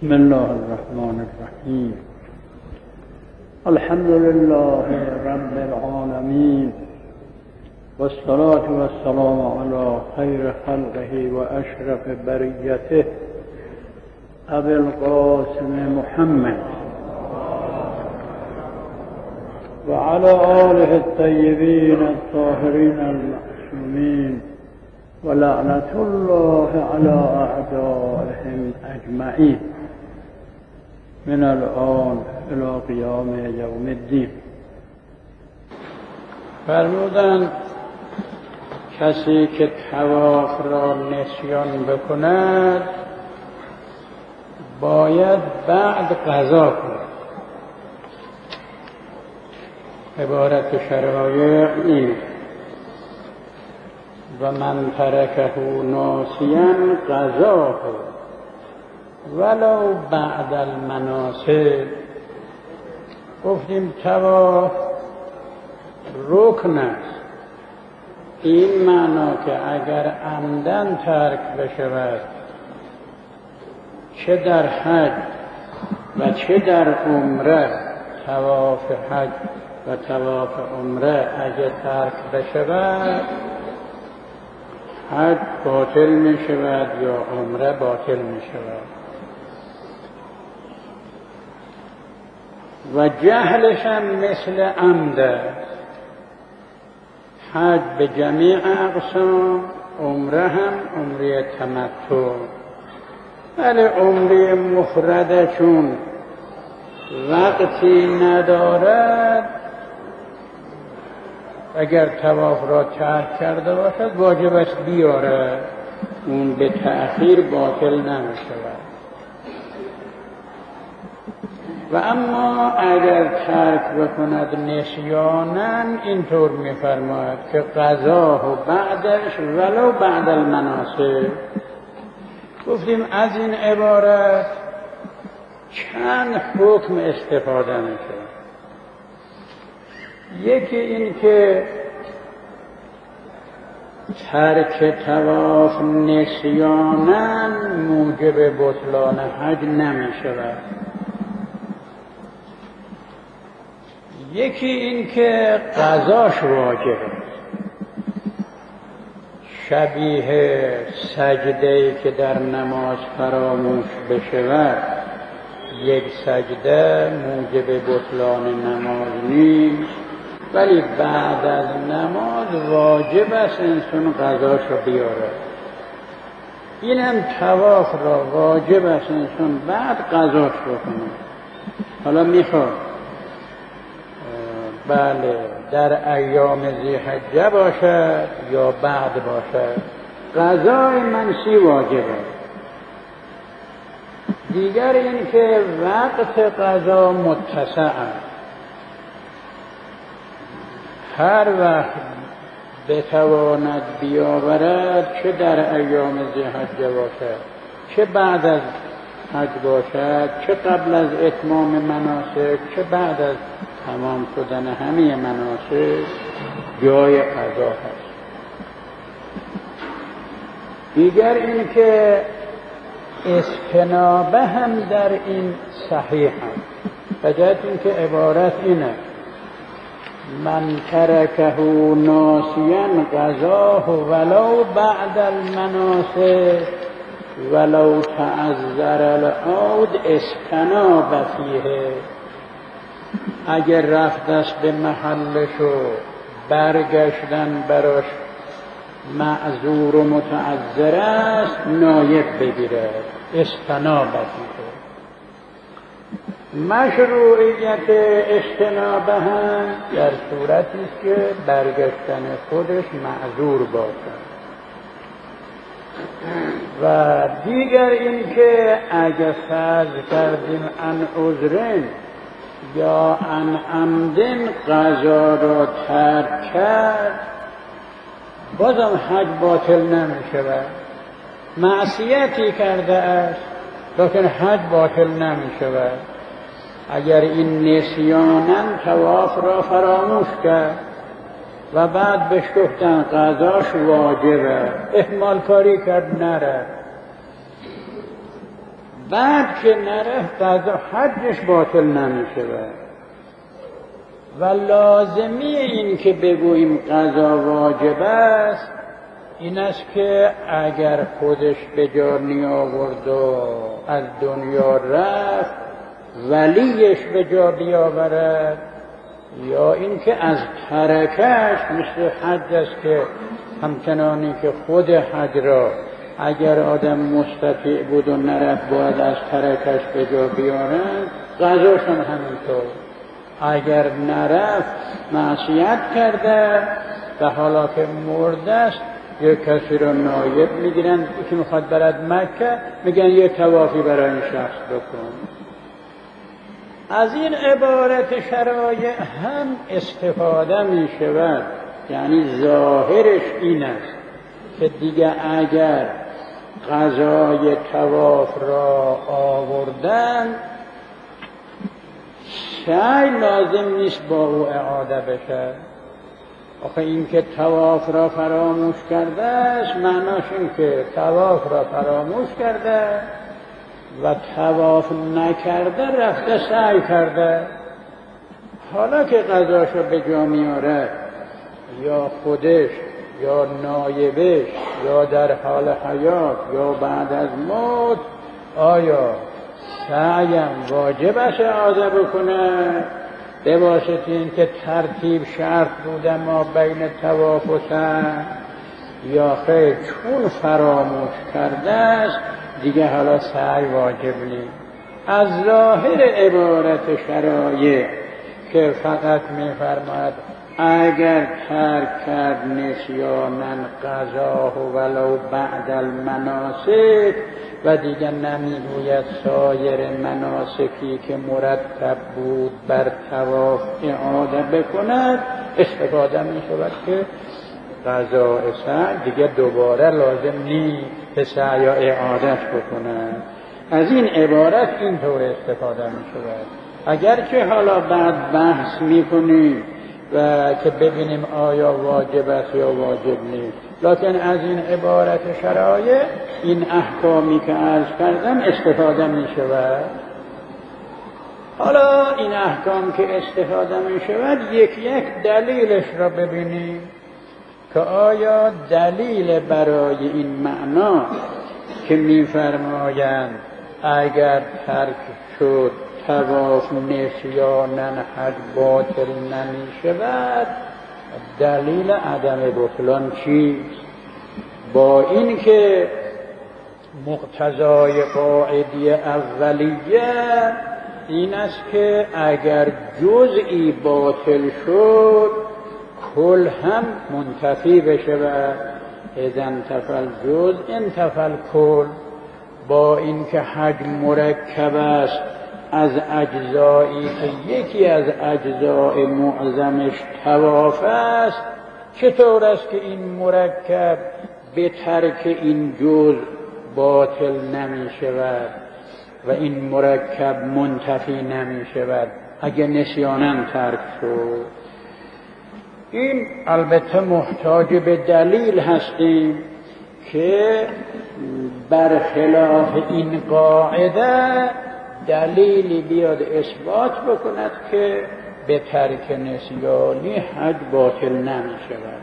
بسم الله الرحمن الرحیم. الحمد لله رب العالمین والصلاة والسلام علی خیر خلقه و اشرف بریته ابی القاسم محمد و علی آله الطیبین الطاهرین المعصومین و لعنت الله علی اعدائهم اجمعین من الان الی قیام یوم الدین. فرمودند کسی که طواف را نسیان بکند باید بعد قضا کند. عبارت شرایع این: و من ترکه ناسیا قضاه ولو بعد المناسک. گفتیم طواف رکن است، این معنا که اگر عمدن ترک بشود چه در حج و چه در عمره، طواف حج و طواف عمره اگر ترک بشود حج باطل می شود یا عمره باطل می شود. و جهلش هم مثل عمد است. حج به جمیع اقسام، عمره هم عمره تمتع. ولی عمره مفرده چون وقتی ندارد اگر طواف را ترک کرده باشد واجب است بیاره، اون به تأخیر باطل نمی شود. و اما اگر ترک بکند نسیانا اینطور می‌فرماید که قضاه و بعدش ولو بعد المناسک. گفتیم از این عبارت چند حکم استفاده میشه. یکی این که ترک طواف نسیانا موجب بطلان حج نمی شود. یکی این که قضاش واجب است، شبیه سجده‌ای که در نماز فراموش بشود. یک سجده موجب بطلان نماز نیست، ولی بعد از نماز واجب است انسان قضاش رو بیاره. اینم طواف را واجب است انسان بعد قضاش بکنه. حالا میخواد بله در ایام ذی‌حجه باشد یا بعد باشد، قضای منسی واجب است. دیگر این که وقت قضا متسع است، هر وقت بتواند بیاورد، چه در ایام ذی‌حجه باشد چه بعد از حج باشد، چه قبل از اتمام مناسک چه بعد از تمام شدن همه مناسک، جای قضا هست. دیگر این که استنابه هم در این صحیح است، بجد این که عبارت اینه: من ترکه ناسیا قضاه ولو بعد المناسک ولو تعذر العود استناب فیه. اگر رفت است به محلش و برگشتن براش معذور و متعذر است نایب بگیرد، استناب فیه. مشروعیت اجتناب هم در صورتی است که برگشتن خودش معذور باشد. و دیگر این که اگر فرض کردیم عن عذرین یا عن عمدن قضا را ترک کرد بازم حج باطل نمی شود. معصیتی کرده است لیکن حج باطل نمی شود. اگر این نسیانا طواف را فراموش کرد و بعد بهش گفتن قضاش واجبه، اهمال کاری کرد نره، بعد که نرفت قضا حجش باطل نمیشه. و لازمی این که بگوییم قضا واجب است این است که اگر خودش به جا نیاورد و از دنیا رفت ولیش به جا بیاورد، یا اینکه از ترکش، مثل حج است که همچنانی که خود حج را اگر آدم مستطیع بود و نرفت باید از ترکش به جا بیارد، قضاشون همینطور. اگر نرفت معصیت کرده و حالا که مرده است یک کسی رو نایب میگیرن که میخواد برد مکه، میگن یه طوافی برای این شخص بکن. از این عبارت شرایع هم استفاده میشود، یعنی ظاهرش این است که دیگه اگر قضای طواف را آوردن سعی لازم نیست با او اعاده بشه. آخه این که طواف را فراموش کرده است معناش این که طواف را فراموش کرده و طواف نکرده رفته سعی کرده. حالا که قضاشو به جا میاره یا خودش یا نایبش یا در حال حیات یا بعد از موت، آیا سعیم واجب است اعاده بکنه به واسطه این که ترتیب شرط بوده ما بین طواف و سعی، یا خیر چون فراموش کرده است دیگه حالا سعی واجب نیست. از ظاهر عبارت شرایع که فقط می‌فرماید اگر ترک کرد نسیانا قضاه ولو بعد المناسک و دیگر نمیگوید سایر مناسکی که مرتب بود بر طواف اعاده بکند، استفاده می شود که قضاء سعی دیگه دوباره لازم نیست که سعی یا اعادهش بکند. از این عبارت اینطور استفاده می شود. اگرچه حالا بعد بحث می کنیم و که ببینیم آیا واجب است یا واجب نیست، لکن از این عبارت شرایع این احکامی که عرض کردم استفاده می شود. حالا این احکام که استفاده می شود یک یک دلیلش را ببینیم که آیا دلیل برای این معنا که می فرمایند اگر ترک شد طواف نسیانا حج باطل نمی شود، دلیل عدم بطلان چیست؟ با این که مقتضای قاعده اولیه این است که اگر جزئی باطل شد کل هم منتفی بشود، اذا انتفی الجزء انتفی الکل. با این که حج مرکب است از اجزایی که یکی از اجزای معظمش طواف است، چطور است که این مرکب به ترک این جزء باطل نمی شود و این مرکب منتفی نمی شود اگر نسیاناً ترک شد؟ این البته محتاج به دلیل هستیم که برخلاف این قاعده دلیلی بیاد اثبات بکند که به ترک نسیانی حج باطل نمی شود.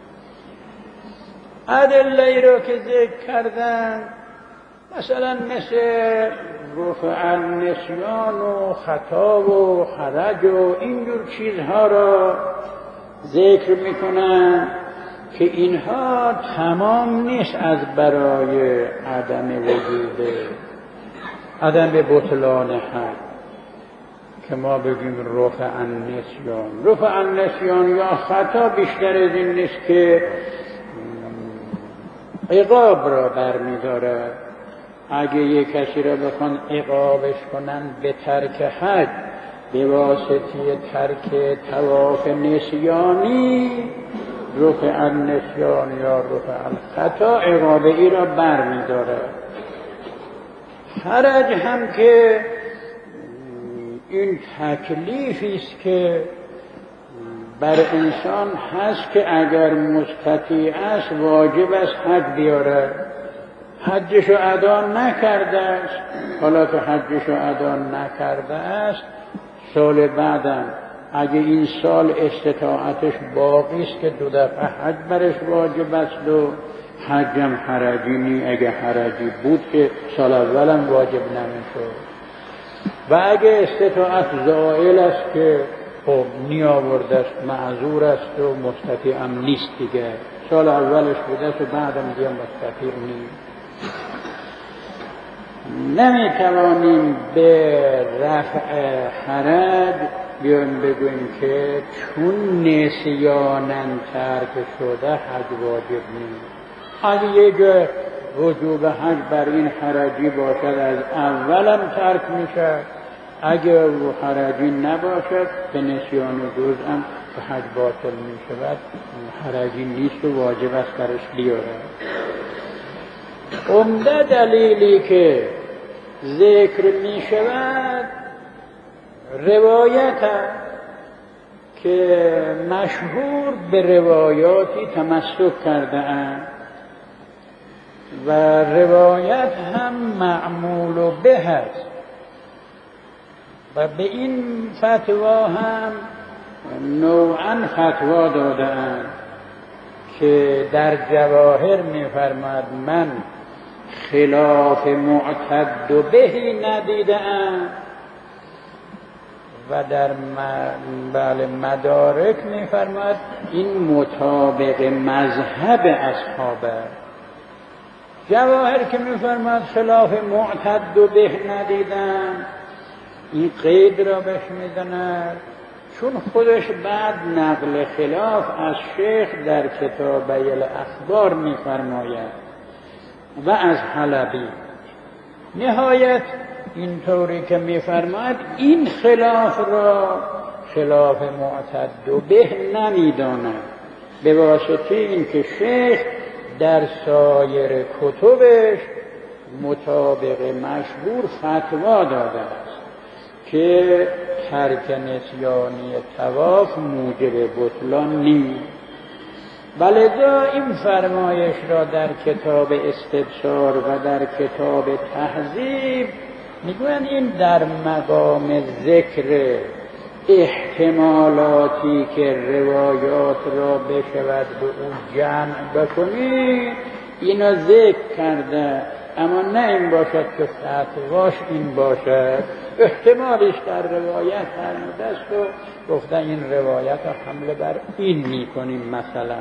ادله رو که ذکر کردن مثلا مثل رفع النسیان و خطا و حرج و اینجور چیزها را ذکر میکنن که اینها تمام نیست از برای عدم وجود عدم بطلان حج که ما بگیم رفع النسیان. رفع النسیان یا خطا بیشتر از این نیست که عقاب را برمی‌داره. اگه یک کسی را بخوان عقابش کنن به ترک حج به واسطه ترک طواف نسیانی، رفع النسیان یا رفع الخطا عقاب ای را برمی‌داره. حرج هم که این تکلیفی است که بر انسان هست که اگر مستطیع است واجب است حج بیاره. حجشو ادا نکرده است، حالا که حجشو ادا نکرده است سال بعدم اگه این سال استطاعتش باقی است که 2 دفعه حج برش واجب است و حجم حرجی نی، اگه حرجی بود که سال اولم واجب نمیشد. و اگه استطاعت زائل است که خب نیاورده است، معذور است و مستطیع هم نیست دیگه، سال اولش بوده است و بعدم دیگه مستطیع نیست. نمیتوانیم به رفع حرج بیان بگوییم که چون نسیاناً ترک شده حج واجب نیست. اگه یه جا وجوب حج بر این حرجی باشد از اولم ترک میشه، اگه حرجی نباشد به نسیان و جز هم به حج باطل میشود، حرجی نیست و واجب است برش بیاره. عمده دلیلی که ذکر می شود روایت که مشهور به روایاتی تمسک کرده اند و روایت هم معمول به است و به این فتوا هم نوعا فتوا داده اند که در جواهر می فرماید من خلاف معتد بهی ندیدم و در مدارک می فرماید این مطابق مذهب اصحابه. جواهر که می فرماید خلاف معتد به ندیدم، این قید را بهش میزند چون خودش بعد نقل خلاف از شیخ در کتاب الاخبار می فرماید و از حلبی. نهایت اینطوری که می‌فرماید این خلاف را خلاف معتد به نمی‌داند، به واسطه اینکه شیخ در سایر کتبش مطابق مشهور فتوا داده است که ترک نسیانی طواف موجب بطلان نیست. ولذا این فرمایش را در کتاب استبصار و در کتاب تهذیب میگویند این در مقام ذکر احتمالاتی که روایات را بشود به اون جمع بکنی اینا ذکر کرده، اما نه این باشد که فتواش این باشد، احتمالش در روایت فرموده است و گفته این روایت را حمله بر این میکنیم. مثلا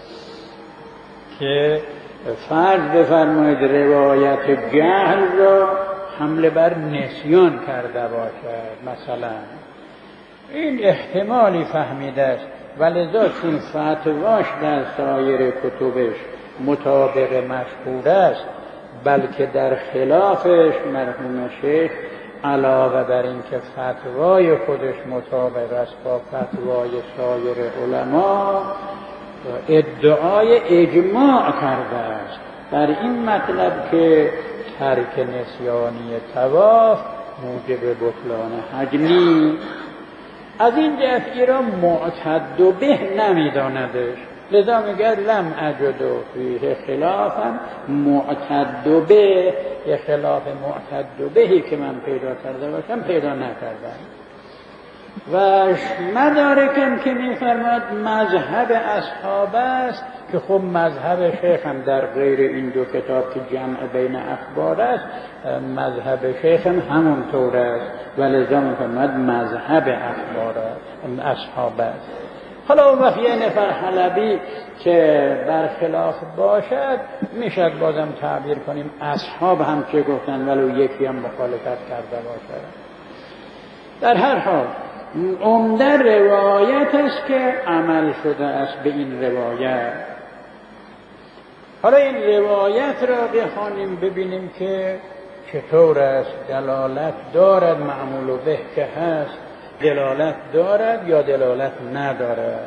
که فرض بفرمایید روایت جهل را حمله بر نسیان کرده باشد، مثلا این احتمالی فهمیده است، ولذا چون فتواش در سایر کتبش مطابق مشهور است بلکه در خلافش مرحوم شیخ علاوه بر این که فتوای خودش مطابق است با فتوای سایر علما ادعای اجماع کرده است بر این مطلب که ترک نسیانی طواف موجب بطلان حج نیست. از این جهت ای را معتد به نمیداندش، لذا میگه لم اجد فیه خلافا معتد به، یه خلاف معتد بهی که من پیدا کرده باشم پیدا نکردم. و مدارکم که میفرماد مذهب اصحاب است که خب مذهب شیخ هم در غیر این دو کتاب که جمع بین اخبار است مذهب شیخ هم همون طور است، ولذا میفرماد مذهب اخبار اصحاب است. حالا اون وقت یه نفر حلبی که برخلاف باشد میشد بازم تعبیر کنیم اصحاب هم چه گفتن ولو یکی هم مخالفت کرده باشد. در هر حال عمده روایت است که عمل شده است به این روایت. حالا این روایت را بخوانیم ببینیم که چطور است، دلالت دارد معمول به که هست، دلالت دارد یا دلالت ندارد.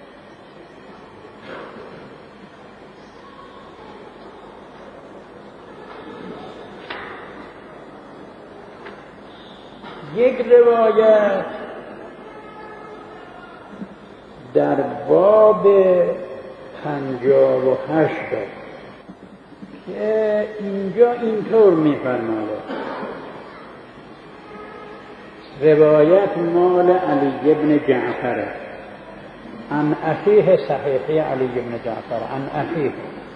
یک روایت در باب 58 که اینجا اینطور می‌فرماید روایت مال علی بن جعفر عن أخيه صحيح علی بن جعفر عن أخيه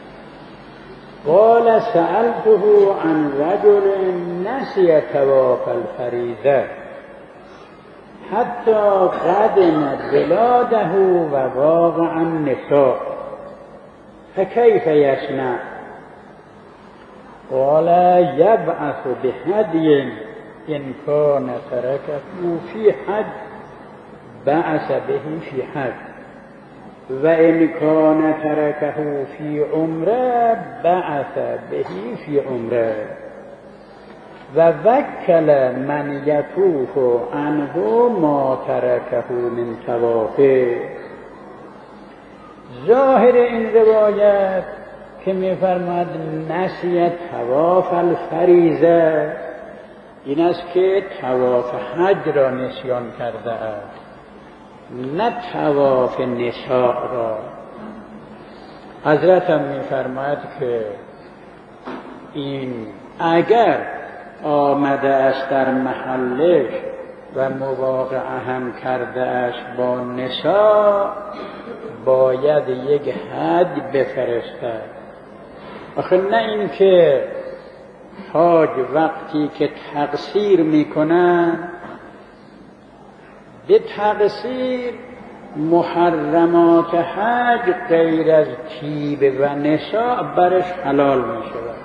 قال سألته عن رجل نسي طواف الفريضة حتى قدم بلاده وواقع النساء فكيف يصنع؟ قال يبعث بهدي إن كان تركه في حج بعث به في حج وإن كان تركه في عمره بعث به في عمره ووكل من يطوف عنه ما تركه من طوافه. ظاهر این روایت که می‌فرماید نسی طواف الفریضه این است که طواف حج را نسیان کرده است، نه طواف نساء را. حضرت هم می‌فرماید که این اگر آمده است در محلش و مواقعه هم کرده است با نساء باید یک حج بفرستد. آخه نه این که حاج وقتی که تقصیر میکنن به تقصیر محرمات حج غیر از طیب و نساء برش حلال میشود،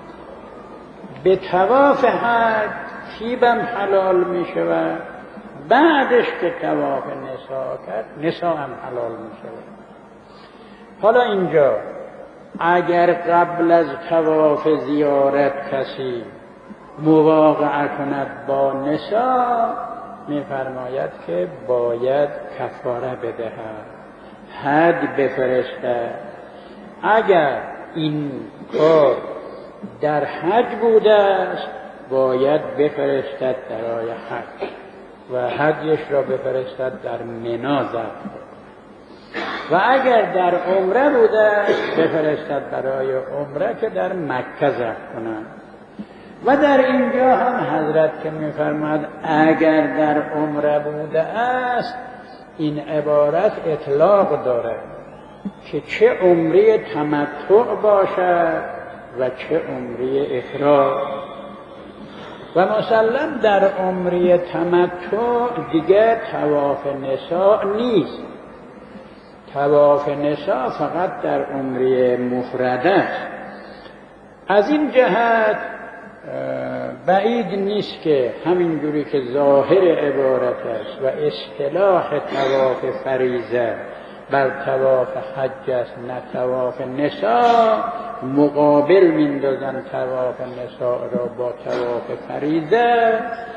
به طواف حج طیبم حلال میشود، بعدش که طواف نساء کرد نساء هم حلال میشود. حالا اینجا اگر قبل از طواف زیارت کسی مواقعه کند با نساء می‌فرماید که باید کفاره بدهد، حج بفرستد. اگر این کار در حج بوده است باید بفرستد برای حج و حجش را بفرستد در منی ضبط، و اگر در عمره بوده است بفرستد برای عمره که در مکه ضبط کنند. و در اینجا هم حضرت که می‌فرماید اگر در عمره بوده است، این عبارت اطلاق دارد که چه عمره تمتع باشد و چه عمره افراد. و مسلم در عمره تمتع دیگر طواف نساء نیست، طواف نساء فقط در عمره مفرد است. از این جهت بعید نیست که همینجوری که ظاهر عبارت است و اصطلاح طواف فریضه بر طواف حج است نه طواف نساء، مقابل میندازن طواف نساء را با طواف فریضه.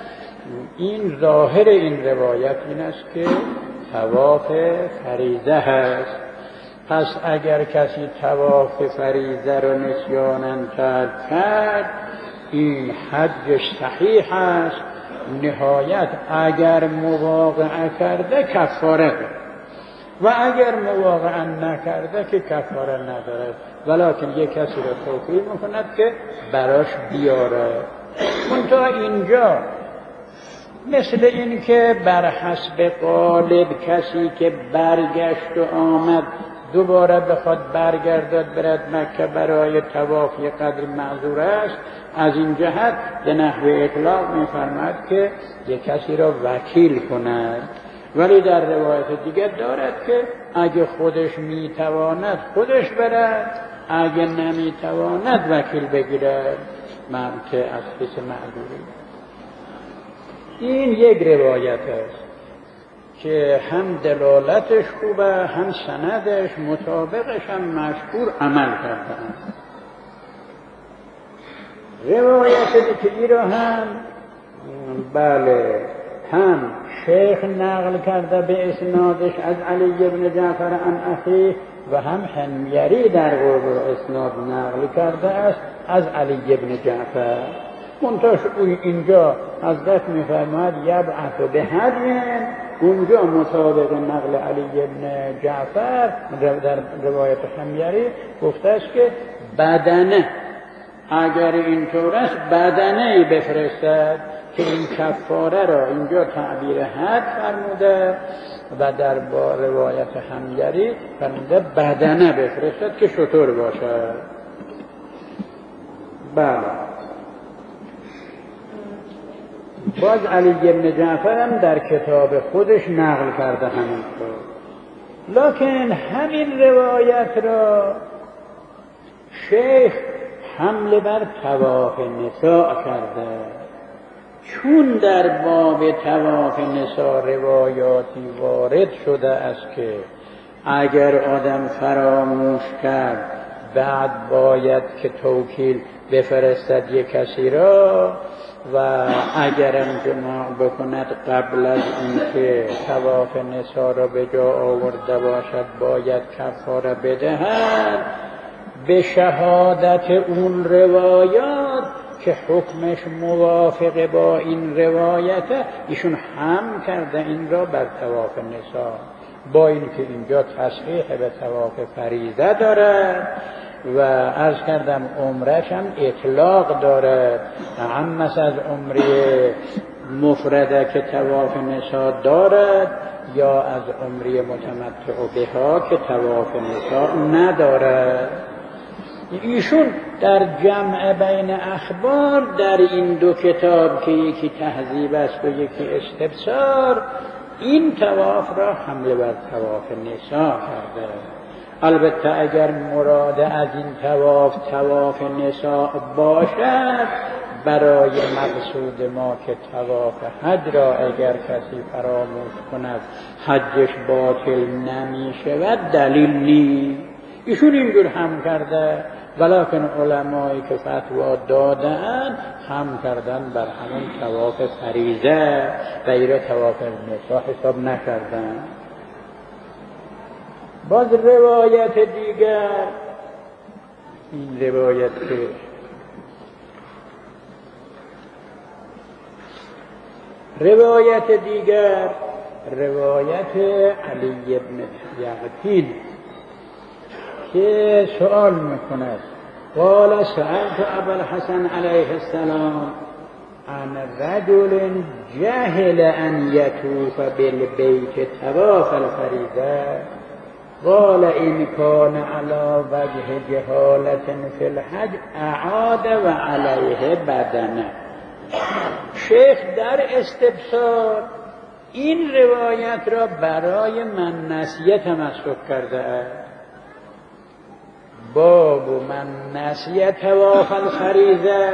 این ظاهر این روایت این است که طواف فریضه هست. پس اگر کسی طواف فریضه را نسیاناً کرد این حجش صحیح است. نهایت اگر مواقعه کرده کفاره ده، و اگر مواقعه نکرده که کفاره ندارد، ولکن یک کسی را توقیف میکند که براش بیاره. منتها اینجا مثل این که بر حسب غالب کسی که برگشت و آمد دوباره بخواد برگردد برد مکه برای طواف یک قدر معذور است، از این جهت به نحو اطلاق می‌فرماید که یک کسی را وکیل کند. ولی در روایت دیگر دارد که اگه خودش میتواند خودش برد، اگه نمیتواند وکیل بگیرد که از حیث معذوری. این یک روایت است که هم دلالتش خوبه هم سندش مطابقش هم مشهور عمل کردن. روایت دیگری را هم بله هم شیخ نقل کرده به اسنادش از علی بن جعفر عن اخیه و هم حمیری در قرب اسناد نقل کرده است از علی بن جعفر. منتها اینجا حضرت می‌فرماید یبعث بهدی، اونجا مطابق نقل علی بن جعفر در روایت حمیری گفته است که بدنه اگر اینطور است بدنه‌ای بفرستد که این کفاره را اینجا تعبیر حد فرموده و در با روایت همگری فرموده بدنه بفرستد که شتر باشد. بله. باز علی بن جعفر هم در کتاب خودش نقل کرده همینطور، لکن همین روایت را شیخ حمله بر طواف نساء کرده، چون در باب طواف نساء روایاتی وارد شده است که اگر آدم فراموش کرد بعد باید که توکیل بفرستد یک کسی را و اگرم جماع بکند قبل از اینکه طواف نساء را به جا آورده باشد باید کفاره بدهد، به شهادت اون روایات که حکمش موافق با این روایته ایشون هم کرده این را بر طواف نساء، با اینکه اینجا تصحیح به طواف فریضه دارد و عرض کردم عمرش هم اطلاق دارد، هم از عمره مفرده که طواف نساء دارد یا از عمره متمتع بها که طواف نساء ندارد. ایشون در جمع بین اخبار در این دو کتاب که یکی تهذیب است و یکی استبصار این طواف را حمله بر طواف نساء کرده. البته اگر مراد از این طواف نساء باشد برای مقصود ما که طواف حج را اگر کسی فراموش کند حجش باطل نمی شود دلیل نیست. ایشون اینجور هم کرده، ولکن علمایی که فتوا دادن هم کردن بر همون طواف فریضه غیر طواف نساء حساب نکردن. باز روایت دیگر، این روایت که روایت دیگر روایت علی بن یقطین که سؤال میکند قال سألت ابا الحسن علیه السلام عن رجل جهل ان یطوف بالبیت طواف الفریضه قال ان كان على وجه جهالة في الحج اعاد و علیه بدنه. شیخ در استبصار این روایت را برای من نسیه تمسک کرده است. باب من نسیه طواف الفریضه،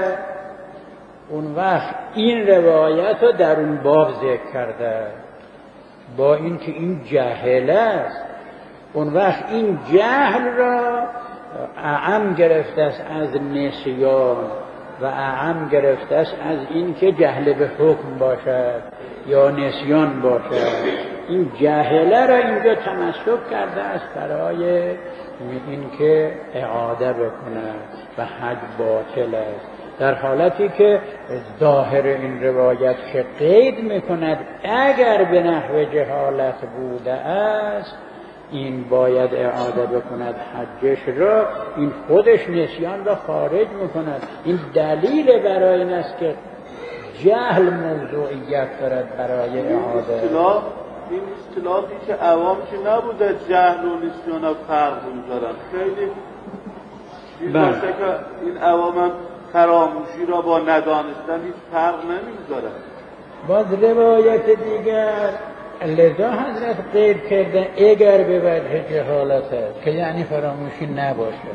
اون وقت این روایت را در اون باب ذکر کرده با اینکه این جهل است. اون وقت این جهل را اعم گرفته است از نسیان و اعم گرفته است از این که جهل به حکم باشد یا نسیان باشد. این جهله را اینجا تمسک کرده است برای این که اعاده بکنه و حج باطل است، در حالتی که ظاهر این روایت که قید میکند اگر به نحو جهالت بوده است این باید اعاده بکند حجش را، این خودش نسیان را خارج میکند. این دلیل برای این است که جهل موضوعیت دارد برای اعاده. این اصطلاحی که عوام که نبوده جهل و نسیان ها فرق میذارن، خیلی باشه که این عوام هم فراموشی را با ندانستن هیچ فرق نمیذارن. باز روایت دیگر لذا حضرت قید کرده اگر به وجه جهالت است که یعنی فراموشی نباشه.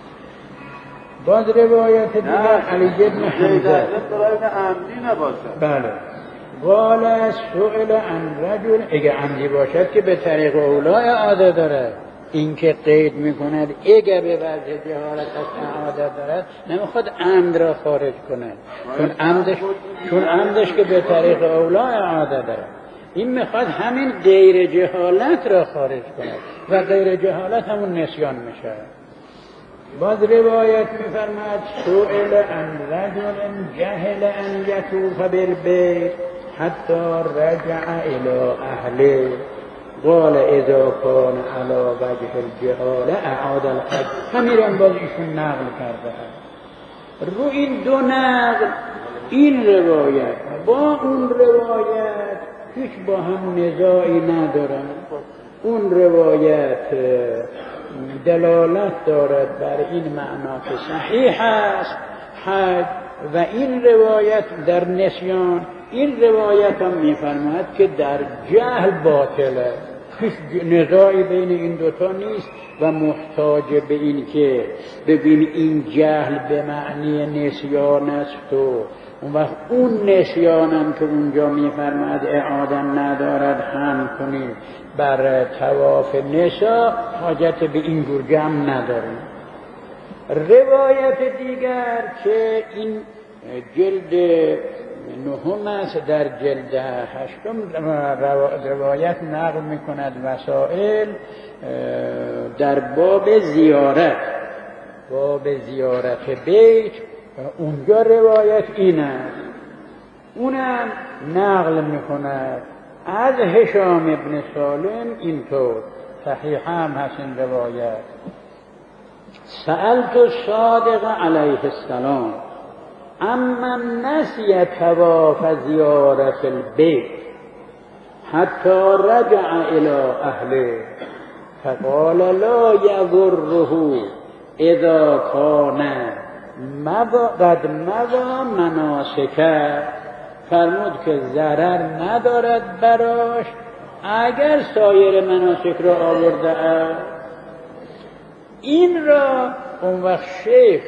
باز روایت دیگر علی بن حمزه برای عمدی نباشه. بله قال سئل عن رجل، اگر عمدی باشد که به طریق اولا اعاده داره، این که قید میکند اگر به وجه جهالت است اعاده دارد نمیخواد عمد را خارج کند، چون عمدش که به طریق اولا اعاده داره، این میخواد همین غیر جهالت را خارج کند و غیر جهالت همون نسیان میشه. باز روایت میفرماد سئل عن رجل جهل ان یطوف بالبیت حتی رجع الى اهله قال اذا كان على وجه الجهاله اعاد الحج. همین باز ایشون نقل کرده. رو این دو نقل این روایت با اون روایت هیچ با هم نزاعی ندارن. اون روایت دلالت دارد بر این معنا که صحیح است حج و این روایت در نسیان. این روایت هم میفرماید که در جهل باطله. هیچ نزاعی بین این دوتا نیست و محتاج به این که ببین این جهل به معنی نسیان است و اون وقت اون نسیانم که اونجا میفرماید اعاده ندارد هم کنید بر طواف نسا، حاجت به این جور جمع نداریم. روایت دیگر که این جلد نهم است، در جلد هشتم روایت نقل میکند وسائل در باب زیارت بیت. اونجا روایت این است، اونم نقل میکند از هشام ابن سالم اینطور، صحیح هم هست این روایت. سألت الصادق علیه السلام اما نسی طواف زیارت البیت حتی رجع الى اهله فقال لا یضره اذا کان قد مضى مناسکه. فرمود که ضرر ندارد براش اگر سایر مناسک را آورده است. این را اون وقت شیخ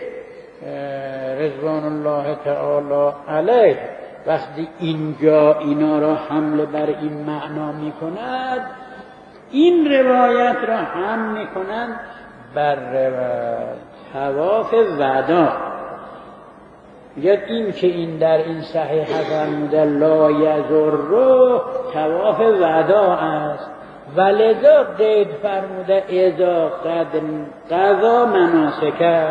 رضوان الله تعالی علیه وقتی اینجا اینا را حمل بر این معنا می کند، این روایت را هم می کنند بر طواف وداع. یا این که این در این صحیح فرموده لا یضره طواف وداع است، ولذا قید فرموده اذا قد قضا مناسکه،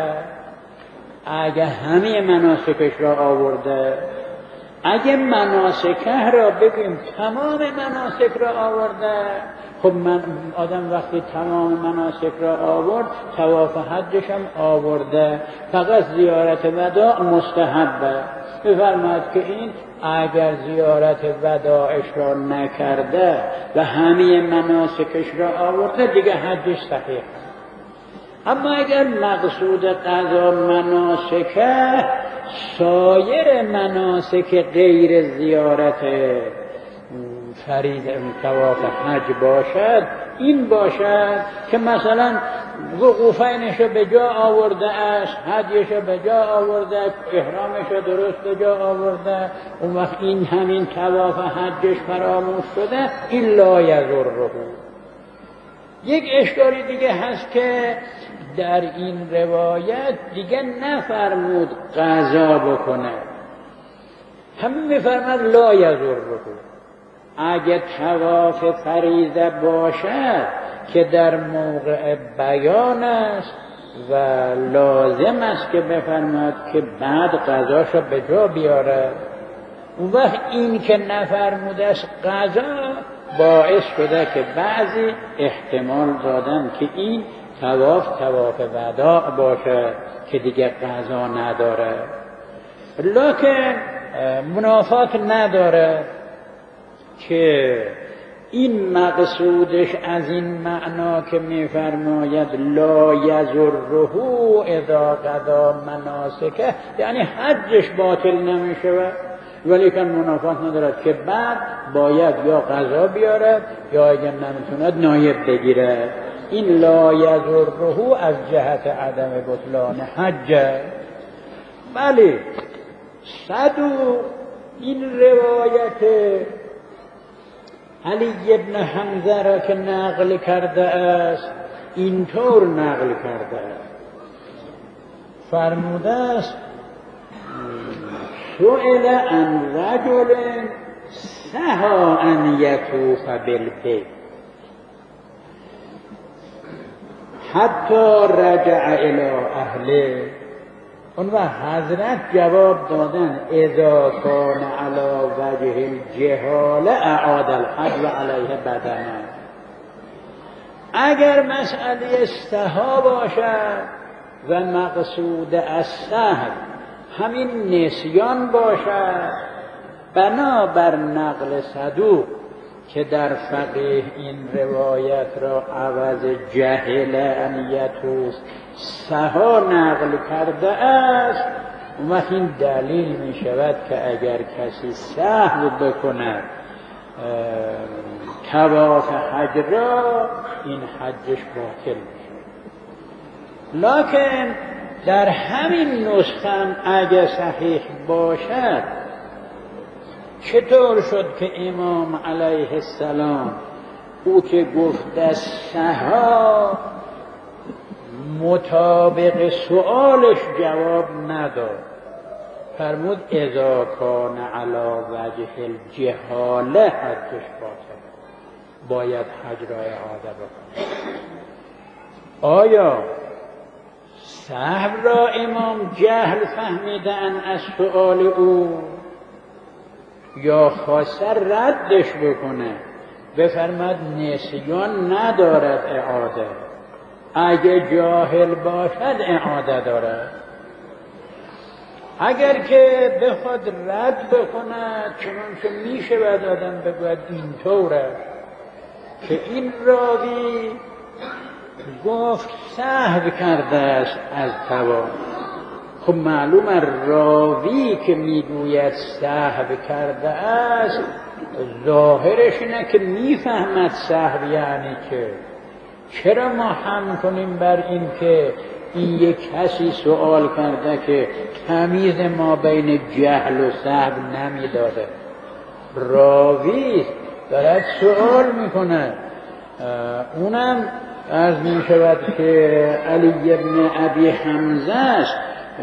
اگه همه مناسکش را آورده. اگه مناسکه را بگیم تمام مناسک را آورده، خب آدم وقتی تمام مناسک را آورد طواف حجش هم آورده، فقط زیارت وداع مستحبه. بفرماید که این اگر زیارت وداعش را نکرده و همه مناسکش را آورده دیگه حجش صحیح. اما اگر مقصود قضا مناسکه سایر مناسک غیر زیارت فرید طواف حج باشد، این باشد که مثلا وقوفینش به جا آورده است، هدیش به جا آورده، احرامش درست به جا آورده، اون وقت این همین طواف حجش فراموش شده، این لا یضره. یک اشکالی دیگه هست که در این روایت دیگه نفرمود قضا بکنه، همین میفرماد لا یضره. اگه طواف فریضه باشد که در موقع بیان است و لازم است که بفرماد که بعد قضاشو به جا بیاره، اون وقت این که نفرموده است قضا باعث شده که بعضی احتمال دادن که این طواف وداع باشه که دیگه قضا نداره، لکن منافات نداره که این مقصودش از این معنا که میفرماید لا یضره اذا قضا مناسکه، یعنی حجش باطل نمیشه، ولیکن منافات ندارد که بعد باید یا قضا بیارد یا اگر نمیتوند نایب بگیره. این لا یضره از جهت عدم بطلان حج. بله، صدوق این روایت علی ابن حمزه را که نقل کرده است اینطور نقل کرده است، فرموده است سئل عن رجل سها ان یطوف بالبیت حتی رجع الی اهله. اون وقت حضرت جواب دادن اذا کان علی وجه الجهال اعاد الحج و علیه بدنه. اگر مسئله سها باشد و مقصود از سهو همین نسیان باشد بنابر نقل صدوق که در فقیه این روایت را عوض جهل ان یتوس سها نقل کرده است، اون وقت این دلیل می شود که اگر کسی سهو بکند طواف حج را این حجش باطل میشه. لکن در همین نسخه اگر صحیح باشد چطور شد که امام علیه السلام او که گفته سها مطابق سؤالش جواب نداد، فرمود اذا کان علی وجه الجهاله حجش باطل، باید حج را اعاده بکنه. آیا سهو را امام جهل فهمیدن از سؤال او یا خواسته ردش بکنه بفرماد نسیان ندارد اعاده، اگه جاهل باشد اعاده دارد. اگر که بخواد رد بکند چنانچه میشه بعد آدم بگوید اینطوره که این راوی گفت سهو کرده است از طواف. خب معلومه راوی که میگوید سهو کرده است ظاهرش اینه که میفهمد سهو یعنی که. چرا ما هم کنیم بر این که این یک کسی سوال کرده که تمیز ما بین جهل و سهو نمیداده، راوی دارد سوال میکنه. اونم عرض می شود که علی ابن ابی حمزه است،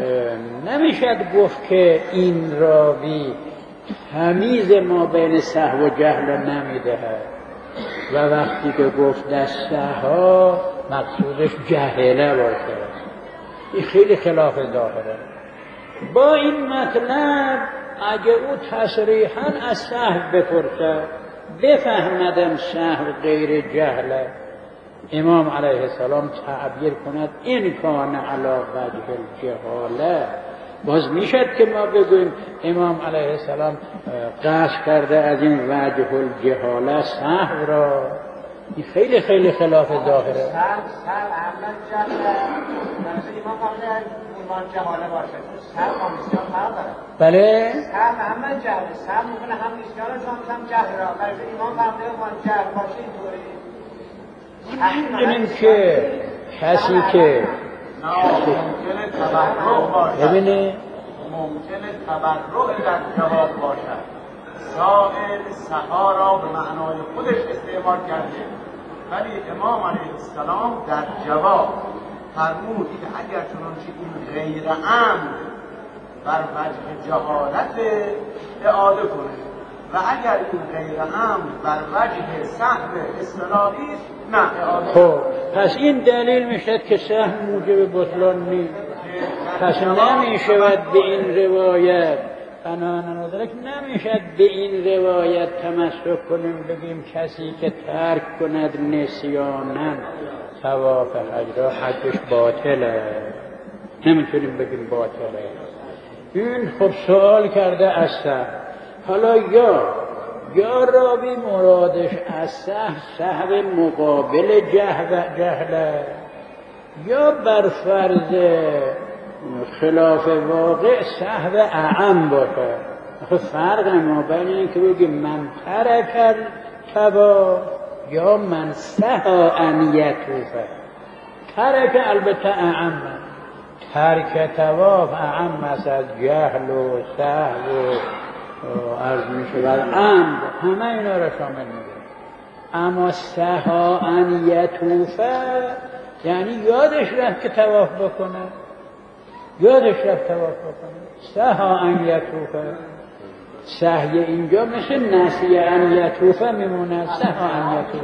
نمیشد گفت که این راوی تمیز ما بین سهو و جهل نمیدهد و وقتی که گفت دستها مقصودش جهله باشه. این خیلی خلاف ظاهره. با این مطلب اگه او تصریحاً از سهو بپرسد بفهمدم سهو غیر جهله، امام علیه السلام تعبیر کند این کان علی وجه الجهاله، باز میشد که ما بگویم امام علیه السلام قصد کرده از این وجه الجهاله سهو را. این خیلی خیلی خلاف ظاهره. سهو احمد جهله امام قبل عنوان جهاله باشه، سهو نسیان فرق داره. بله سهو احمد جهله، سهو میکنه هم نسیان رو هم جهل را، برای امام قبل عنوان جهل باشه اینطوری. همینیم که کسی که ممکنه تبرع باشد، ببینه ممکنه تبرع در جواب باشد، سائل سها را به معنای خودش استعمال کرده، ولی امام علیه السلام در جواب فرمود که اگر چنانچه این غیر امر بر وجه جهالت اعاده کنه و اگر این غیر امر بر وجه سهو اصطلاحی است نه اعاده. خب پس این دلیل میشد که سهم موجب بطلان نیست. پس نمیشود به این روایت ندارد، نمیشد به این روایت تمسک کنیم بگیم کسی که ترک کند نسیانا طواف حج را حجش باطله. نمیتونیم بگیم باطله. این خب سوال کرده از سهم. حالا یا راوی مرادش از سهو مقابل جهله یا بر فرض خلاف واقع سهو اعم باشه. فرق ما بین این که بگیم من ترک الطواف یا من سها ان یطوف. ترک البته اعم، ترک طواف اعم است از جهل و سهو و عرض می شود عمد، همه اینا را شامل میگه. اما سها ان یطوف یعنی یادش رفت که طواف بکنه، یادش رفت طواف بکنه. سها ان یطوف، سهی اینجا مثل نسیه ان یطوف میمونه. سها ان یطوف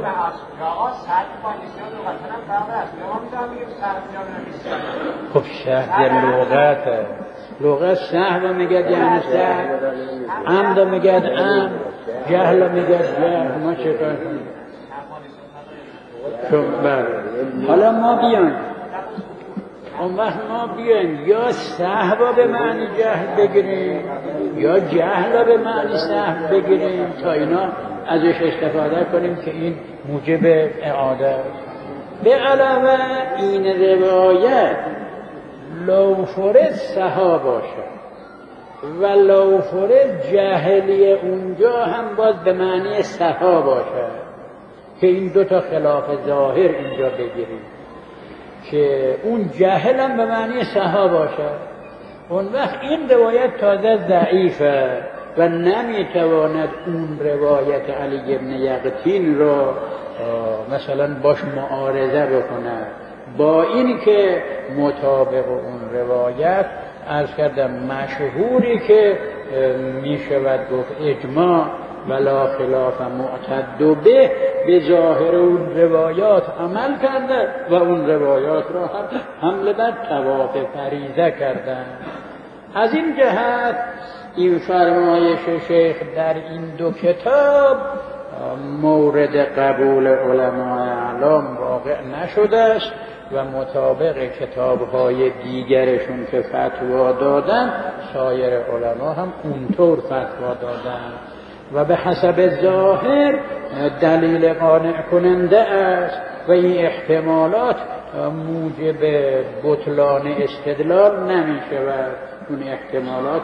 خب شهر لغته، لغت سهو میگد یعنی سهو، عمد میگد عمد، جهل میگد جهل. ما چه کنیم؟ حالا ما بیان اون وقت ما بیایم یا سهوا به معنی جهل بگیریم یا جهل به معنی سهو بگیریم تا اینا ازش استفاده کنیم که این موجب اعاده است. به علاوه این روایت لوفرد سها باشد و لوفرد جاهلی اونجا هم باز به معنی سها باشد که این دوتا خلاف ظاهر اینجا بگیریم که اون جاهل هم به معنی سها باشد. اون وقت این روایت تازه ضعیفه و نمیتواند اون روایت علی بن یقطین رو مثلا باش معارضه بکنه با این که مطابق اون روایت عرض کردم مشهوری که میشود گفت اجماع ولا خلاف معتد به ظاهر اون روایات عمل کرده و اون روایات را هم حمل بر طواف فریضه کردن. از این جهت این فرمایش شیخ در این دو کتاب مورد قبول علمای اعلام واقع نشده است و مطابق کتاب‌های دیگرشون که فتوا دادن سایر علما هم اونطور فتوا دادن و به حسب ظاهر دلیل قانع کننده است و این احتمالات موجب بطلان استدلال نمی شود. اون احتمالات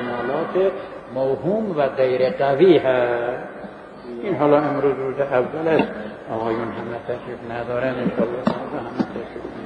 موهوم و غیر قوی هست. این حالا امروز روز اول است، آقایون همه تشریف ندارن، انشاءالله همه تشریف